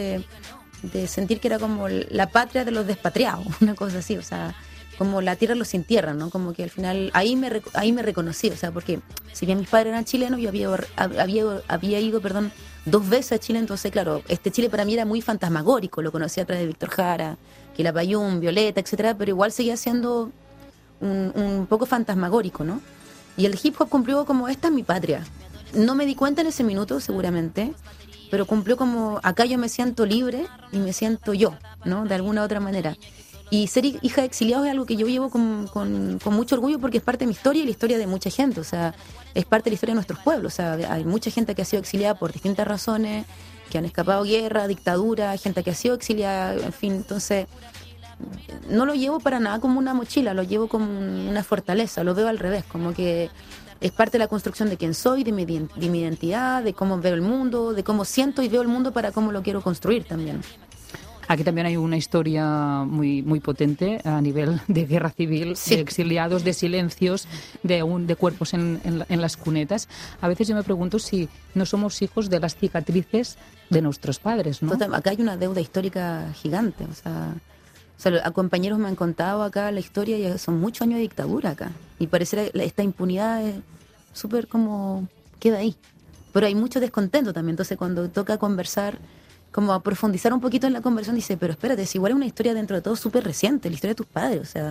de sentir que era como la patria de los despatriados, una cosa así, o sea, como la tierra de los sin tierra, ¿no? Como que al final ahí me reconocí, o sea, porque si bien mis padres eran chilenos, yo había ido 2 veces a Chile, entonces claro, este Chile para mí era muy fantasmagórico, lo conocí a través de Víctor Jara, Quilapayún, Violeta, etcétera, pero igual seguía siendo un poco fantasmagórico, ¿no? Y el hip hop cumplió como, esta es mi patria. No me di cuenta en ese minuto, seguramente, pero cumplió como, acá yo me siento libre y me siento yo, ¿no? De alguna otra manera. Y ser hija de exiliados es algo que yo llevo con mucho orgullo, porque es parte de mi historia y la historia de mucha gente. O sea, es parte de la historia de nuestros pueblos. O sea, hay mucha gente que ha sido exiliada por distintas razones, que han escapado guerra, dictadura, gente que ha sido exiliada, en fin, entonces... No lo llevo para nada como una mochila, lo llevo como una fortaleza, lo veo al revés, como que es parte de la construcción de quién soy, de mi identidad, de cómo veo el mundo, de cómo siento y veo el mundo para cómo lo quiero construir también. Aquí también hay una historia muy, muy potente a nivel de guerra civil, sí. De exiliados, de silencios, de cuerpos en las cunetas. A veces yo me pregunto si no somos hijos de las cicatrices de nuestros padres, ¿no? Total, acá hay una deuda histórica gigante, o sea, a compañeros me han contado acá la historia y son muchos años de dictadura acá. Y parece esta impunidad es súper como queda ahí. Pero hay mucho descontento también. Entonces cuando toca conversar, como a profundizar un poquito en la conversación, dice, pero espérate, si igual es una historia dentro de todo súper reciente, la historia de tus padres. O sea,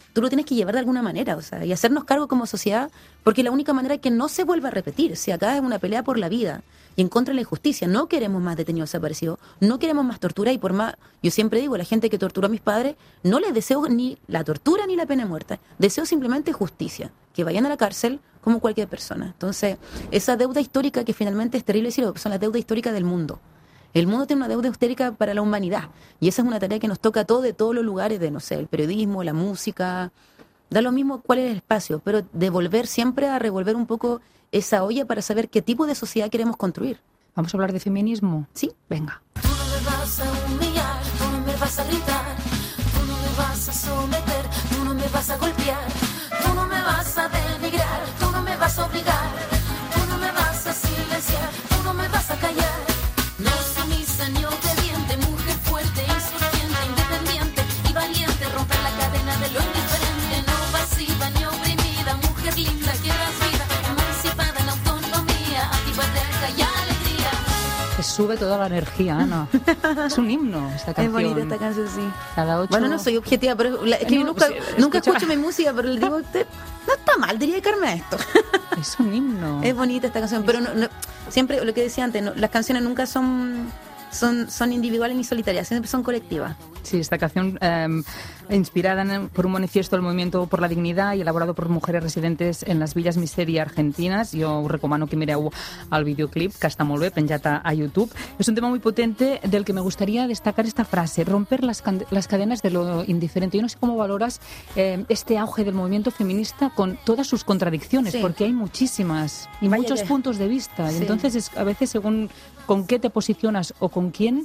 tú lo tienes que llevar de alguna manera, o sea, y hacernos cargo como sociedad, porque la única manera es que no se vuelva a repetir. Si acá es una pelea por la vida y en contra de la injusticia, no queremos más detenidos desaparecidos, no queremos más tortura, y por más, yo siempre digo, la gente que torturó a mis padres, no les deseo ni la tortura ni la pena de muerte, deseo simplemente justicia, que vayan a la cárcel como cualquier persona. Entonces, esa deuda histórica, que finalmente es terrible decirlo, son las deudas históricas del mundo. El mundo tiene una deuda histórica para la humanidad, y esa es una tarea que nos toca a todos, de todos los lugares, de, no sé, el periodismo, la música, da lo mismo cuál es el espacio, pero de volver siempre a revolver un poco esa olla para saber qué tipo de sociedad queremos construir. ¿Vamos a hablar de feminismo? Sí. Venga. Tú no me vas a humillar, tú no me vas a gritar, tú no me vas a someter, tú no me vas a golpear, tú no me vas a denigrar, tú no me vas a obligar, tú no me vas a silenciar, tú no me vas a callar. No sumisa ni obediente, mujer fuerte, insurgente, independiente y valiente, romper la cadena de lo indiferente, no pasiva ni oprimida, mujer linda que das vida, emancipada en autonomía, activa, terca y alegría. Te sube toda la energía, Ana. Es un himno esta canción. Es bonita esta canción, sí. Cada 8... Bueno, no soy objetiva, pero es que yo nunca escucho mi música, pero le digo, no está mal, diría dedicarme a esto. Es un himno. Es bonita esta canción, pero no, siempre, lo que decía antes, no, las canciones nunca son individuales ni solitarias, siempre son colectivas. Sí, esta canción inspirada por un manifiesto del movimiento por la dignidad y elaborado por mujeres residentes en les Villes Misèria argentines. Jo us recomano que mireu el videoclip, que està molt bé, penjat a YouTube. Es un tema muy potente del que me gustaría destacar esta frase: romper las cadenas de lo indiferente. Yo no sé cómo valoras este auge del movimiento feminista con todas sus contradicciones, sí, porque hay muchísimas y vaya muchos puntos de vista. Sí. Y entonces, a veces, según con qué te posicionas o con quién,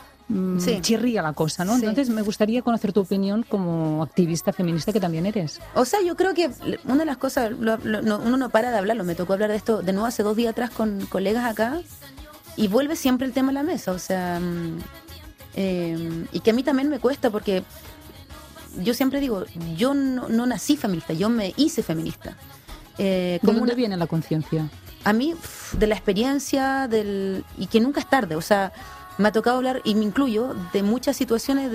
sí, chirría la cosa, ¿no? Sí. Entonces me gustaría conocer tu opinión como activista feminista que también eres. O sea, yo creo que una de las cosas, uno no para de hablarlo. Me tocó hablar de esto de nuevo hace 2 días atrás con colegas acá, y vuelve siempre el tema a la mesa. O sea, y que a mí también me cuesta, porque yo siempre digo, yo no nací feminista, yo me hice feminista. ¿De dónde viene la conciencia? A mí, de la experiencia, y que nunca es tarde. O sea, me ha tocado hablar, y me incluyo, de muchas situaciones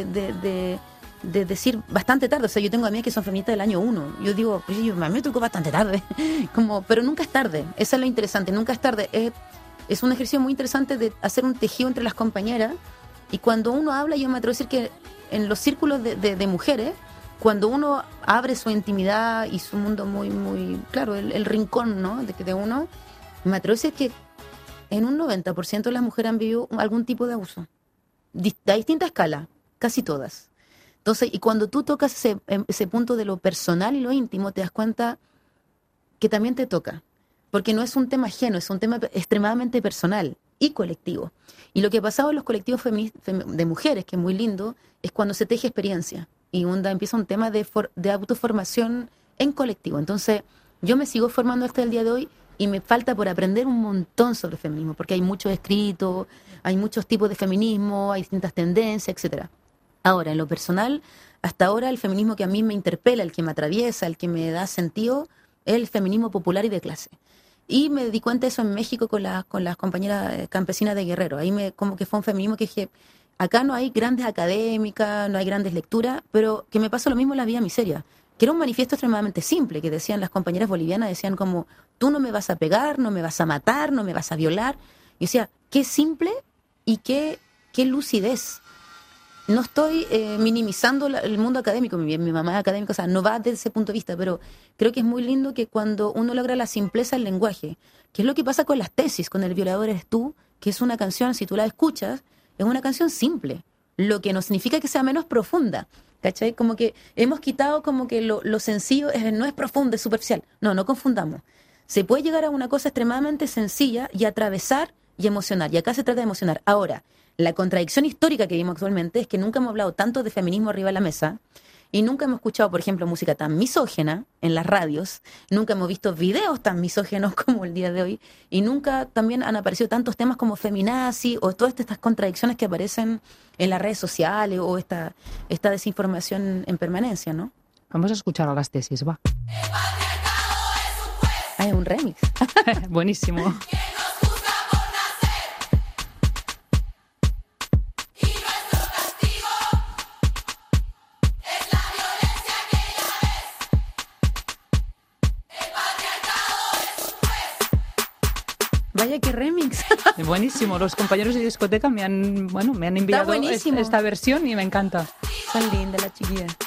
de decir bastante tarde. O sea, yo tengo amigas que son feministas del año 1. Yo digo, pues, a mí me tocó bastante tarde. Pero nunca es tarde. Eso es lo interesante, nunca es tarde. Es un ejercicio muy interesante de hacer un tejido entre las compañeras. Y cuando uno habla, yo me atrevo a decir que en los círculos de mujeres, cuando uno abre su intimidad y su mundo muy, muy claro, el rincón, ¿no?, de uno, me atrevo a decir que en un 90% de las mujeres han vivido algún tipo de abuso, a distinta escala, casi todas. Entonces, y cuando tú tocas ese punto de lo personal y lo íntimo, te das cuenta que también te toca, porque no es un tema ajeno, es un tema extremadamente personal y colectivo. Y lo que ha pasado en los colectivos de mujeres, que es muy lindo, es cuando se teje experiencia y empieza un tema de autoformación en colectivo. Entonces, yo me sigo formando hasta el día de hoy, y me falta por aprender un montón sobre feminismo, porque hay muchos escritos, hay muchos tipos de feminismo, hay distintas tendencias, etcétera. Ahora, en lo personal, hasta ahora el feminismo que a mí me interpela, el que me atraviesa, el que me da sentido, es el feminismo popular y de clase. Y me di cuenta de eso en México con las compañeras campesinas de Guerrero. Ahí como que fue un feminismo que dije, acá no hay grandes académicas, no hay grandes lecturas, pero que me pasó lo mismo en la Villa Miseria, que era un manifiesto extremadamente simple, que decían las compañeras bolivianas, decían como, tú no me vas a pegar, no me vas a matar, no me vas a violar. Y decía, qué simple y qué lucidez. No estoy minimizando el mundo académico, mi mamá es académica, o sea, no va desde ese punto de vista, pero creo que es muy lindo que cuando uno logra la simpleza del lenguaje, que es lo que pasa con las tesis, con El violador eres tú, que es una canción, si tú la escuchas, es una canción simple, lo que no significa que sea menos profunda. ¿Cachai? Como que hemos quitado como que lo sencillo no es profundo, es superficial. No confundamos. Se puede llegar a una cosa extremadamente sencilla y atravesar y emocionar. Y acá se trata de emocionar. Ahora, la contradicción histórica que vivimos actualmente es que nunca hemos hablado tanto de feminismo arriba de la mesa, y nunca hemos escuchado, por ejemplo, música tan misógena en las radios, nunca hemos visto videos tan misógenos como el día de hoy, y nunca también han aparecido tantos temas como feminazi o todas estas contradicciones que aparecen en las redes sociales, o esta desinformación en permanencia, ¿no? Vamos a escuchar a las tesis, va. Es un remix. Buenísimo. Vaya que remix. Buenísimo. Los compañeros de discoteca me han enviado esta versión y me encanta. Son lindas las chiquillas.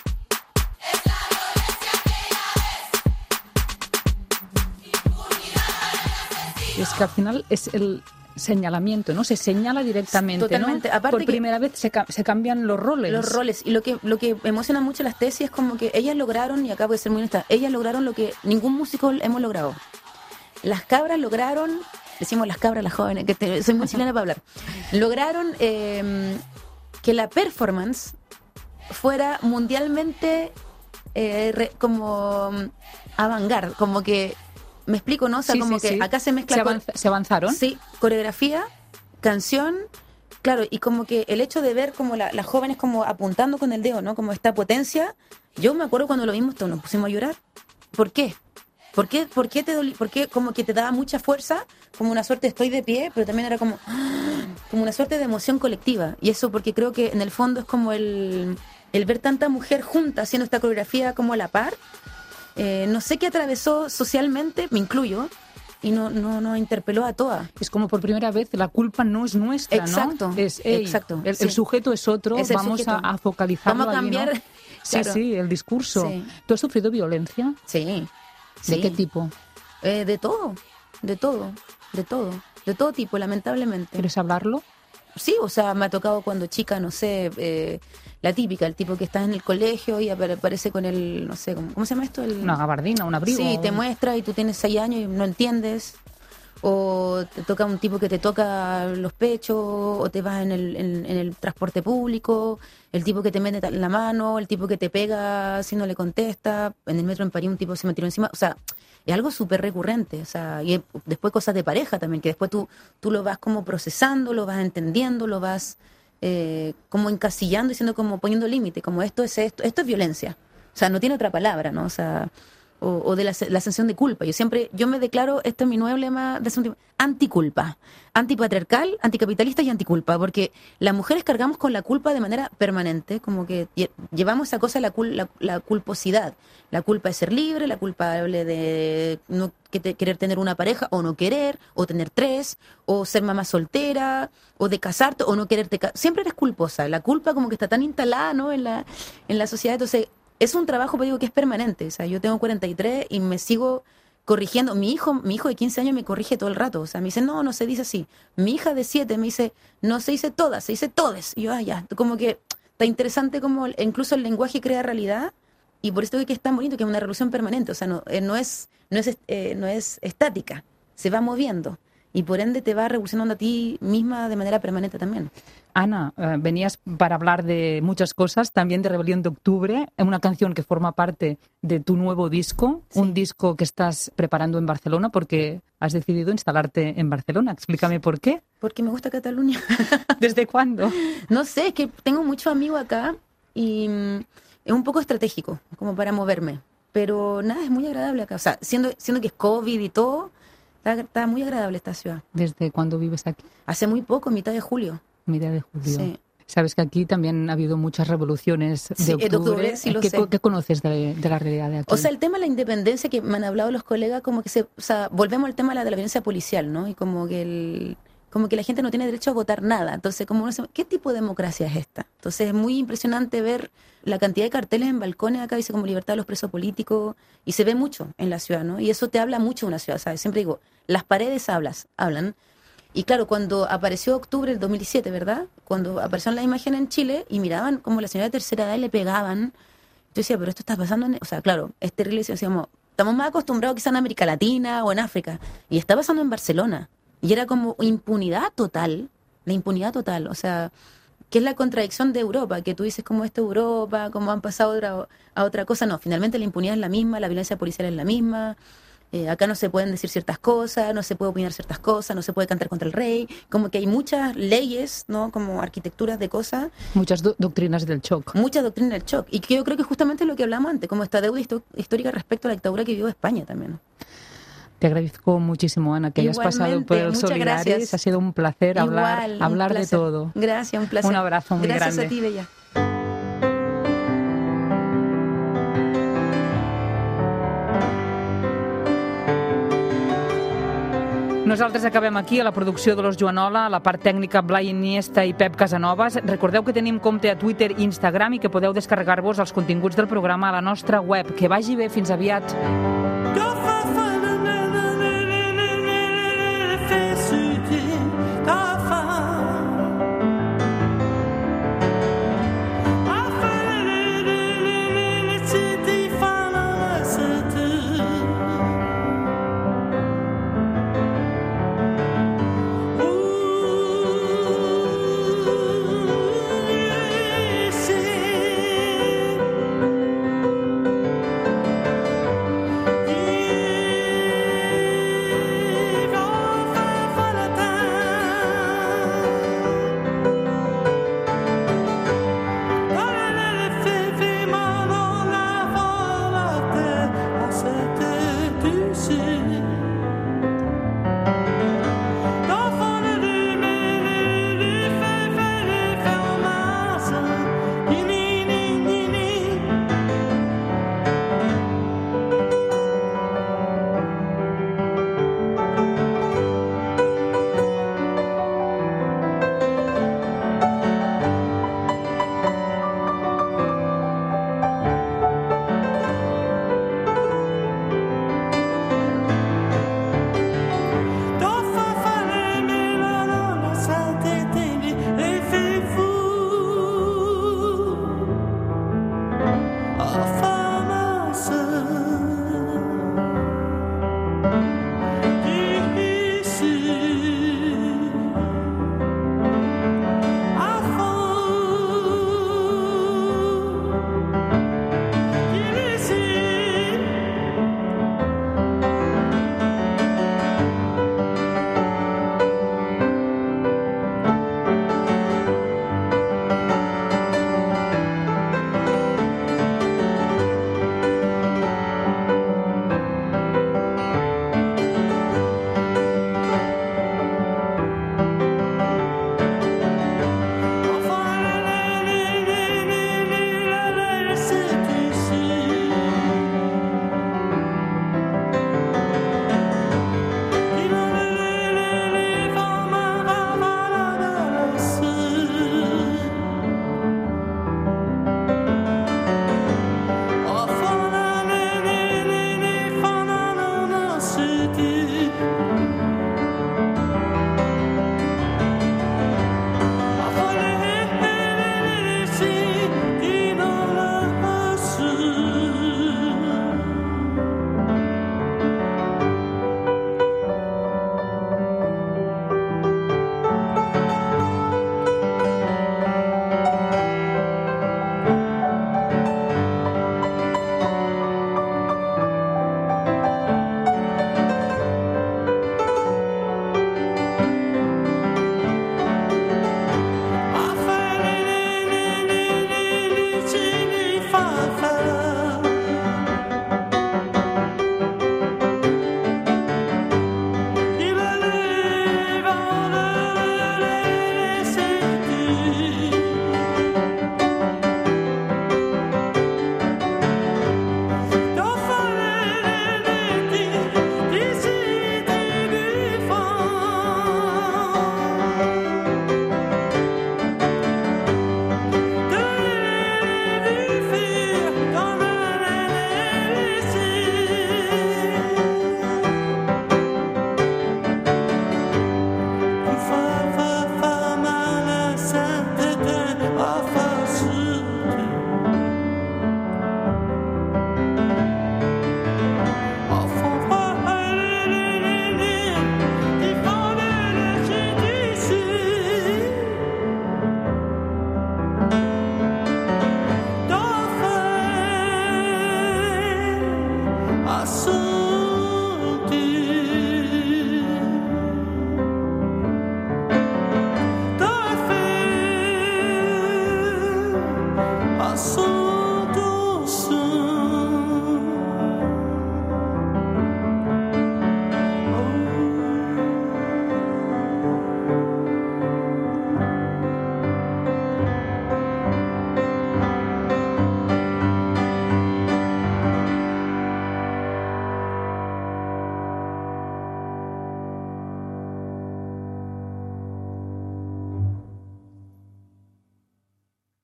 Es que al final es el señalamiento, ¿no? Se señala directamente, totalmente. ¿no? Aparte por primera vez se cambian los roles. Los roles. Y lo que emociona mucho las tesis es como que ellas lograron, y acá voy a ser muy honesta, ellas lograron lo que ningún músico hemos logrado. Las cabras lograron, decimos las cabras, las jóvenes, que soy muy chilena para hablar, lograron que la performance fuera mundialmente como avant-garde, como que, me explico, ¿no? O sea, sí, como sí, que sí. acá se mezcla... ¿Se avanzaron? Sí, coreografía, canción, claro, y como que el hecho de ver como las jóvenes como apuntando con el dedo, ¿no? Como esta potencia. Yo me acuerdo cuando lo vimos, todos nos pusimos a llorar. ¿Por qué? ¿Por qué te dolí? ¿Por qué como que te daba mucha fuerza? Como una suerte, estoy de pie, pero también era como una suerte de emoción colectiva. Y eso porque creo que en el fondo es como el ver tanta mujer junta haciendo esta coreografía como a la par. No sé qué atravesó socialmente, me incluyo, y nos interpeló a todas. Es como por primera vez la culpa no es nuestra, exacto, ¿no? Exacto. El sujeto es otro, vamos a focalizarlo. Vamos a cambiar. Ahí, ¿no? Claro. Sí, el discurso. Sí. ¿Tú has sufrido violencia? Sí. ¿De qué tipo? De todo tipo, lamentablemente. ¿Quieres hablarlo? Sí, o sea, me ha tocado cuando chica, no sé, la típica, el tipo que está en el colegio y aparece con el, no sé, ¿cómo se llama esto? Una gabardina, un abrigo. Sí, te muestra y tú tienes 6 años y no entiendes. O te toca un tipo que te toca los pechos, o te vas en el transporte público, el tipo que te mete en la mano, el tipo que te pega si no le contesta. En el metro en París un tipo se me tiró encima. O sea, es algo súper recurrente. O sea, y después cosas de pareja también, que después tú lo vas como procesando, lo vas entendiendo, lo vas como encasillando, diciendo como poniendo límite, como esto es violencia. O sea, no tiene otra palabra, ¿no? O sea... O de la sensación de culpa. Yo me declaro, este es mi nuevo lema de hace un tiempo, anticulpa, antipatriarcal, anticapitalista y anticulpa, porque las mujeres cargamos con la culpa de manera permanente, como que llevamos esa cosa, la culposidad. La culpa de ser libre, la culpable de no querer tener una pareja, o no querer, o tener 3, o ser mamá soltera, o de casarte, o no quererte casar. Siempre eres culposa. La culpa como que está tan instalada, ¿no? en la sociedad. Entonces, es un trabajo, pero digo que es permanente. O sea, yo tengo 43 y me sigo corrigiendo. Mi hijo de 15 años me corrige todo el rato. O sea, me dice, no se dice así. Mi hija de 7 me dice, no se dice todas, se dice todes. Y yo, ya. Como que está interesante como incluso el lenguaje crea realidad. Y por esto es que es tan bonito, que es una revolución permanente. O sea, no es estática. Se va moviendo. Y por ende te va revolucionando a ti misma de manera permanente también. Ana, venías para hablar de muchas cosas, también de Rebelión de Octubre, una canción que forma parte de tu nuevo disco, sí. Un disco que estás preparando en Barcelona porque has decidido instalarte en Barcelona. Explícame por qué. Porque me gusta Cataluña. ¿Desde cuándo? No sé, es que tengo muchos amigos acá y es un poco estratégico, como para moverme. Pero nada, es muy agradable acá. O sea, siendo que es COVID y todo, está muy agradable esta ciudad. ¿Desde cuándo vives aquí? Hace muy poco, mitad de julio. Mitad de julio. Sí. Sabes que aquí también ha habido muchas revoluciones de octubre. Sí, lo sé. ¿Qué conoces de la realidad de aquí? O sea, el tema de la independencia que me han hablado los colegas, como que volvemos al tema de la violencia policial, ¿no? Y como que la gente no tiene derecho a votar nada. Entonces, ¿qué tipo de democracia es esta? Entonces, es muy impresionante ver la cantidad de carteles en balcones acá, dice como libertad de los presos políticos, y se ve mucho en la ciudad, ¿no? Y eso te habla mucho de una ciudad, ¿sabes? Siempre digo, las paredes hablan. Y claro, cuando apareció octubre del 2017, ¿verdad? Cuando aparecieron las imágenes en Chile y miraban como la señora de tercera edad y le pegaban, yo decía, pero esto está pasando o sea, claro, es terrible, decíamos, estamos más acostumbrados quizá en América Latina o en África, y está pasando en Barcelona. Y era como impunidad total, la impunidad total, o sea, que es la contradicción de Europa, que tú dices como esto Europa, como han pasado a otra cosa. No, finalmente la impunidad es la misma, la violencia policial es la misma. Acá no se pueden decir ciertas cosas, no se puede opinar ciertas cosas, no se puede cantar contra el rey, como que hay muchas leyes, ¿no? Como arquitecturas de cosas. Muchas doctrinas del shock. Muchas doctrinas del shock. Y que yo creo que justamente lo que hablamos antes, como esta deuda histórica respecto a la dictadura que vivió España también. Te agradezco muchísimo, Ana, que hayas pasado por el Solidaris. Ha sido un placer hablar de todo. Gracias, un placer. Un abrazo muy grande. Gracias a ti, Bella. Nosaltres acabem aquí, a la producció de los Joanola, a la part tècnica Blai Iniesta i Pep Casanovas. Recordeu que tenim compte a Twitter i Instagram i que podeu descarregar-vos els continguts del programa a la nostra web. Que vagi bé, fins aviat.